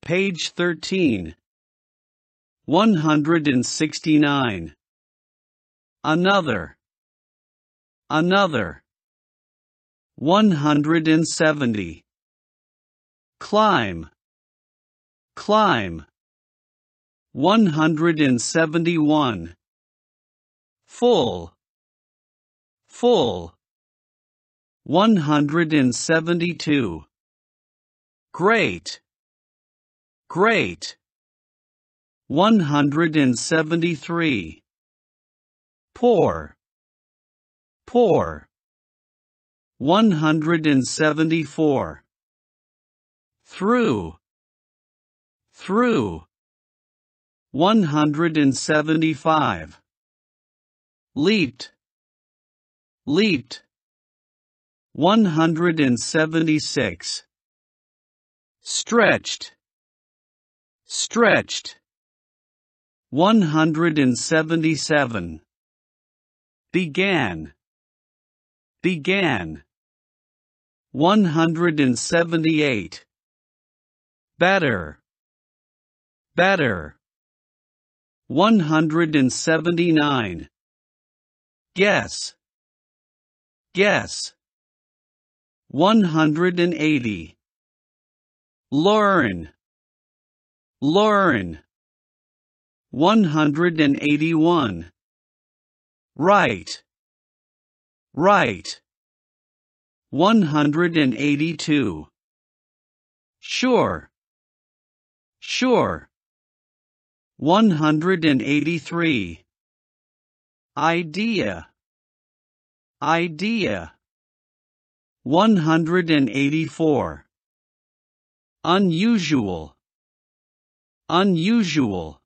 Page 13. 169. Another. Another. 170. Climb. Climb. 171. Full. Full. 172. Great. Great. 173. Poor. Poor. 174. Through. Through. 175. Leaped. Leaped. 176. Stretched. Stretched. 177. Began. Began. 178. Better. Better. 179. Guess. Guess. 180. Learn. Learn. 181. Right. Right. 182. Sure. Sure. 183. Idea. Idea. 184. Unusual. Unusual.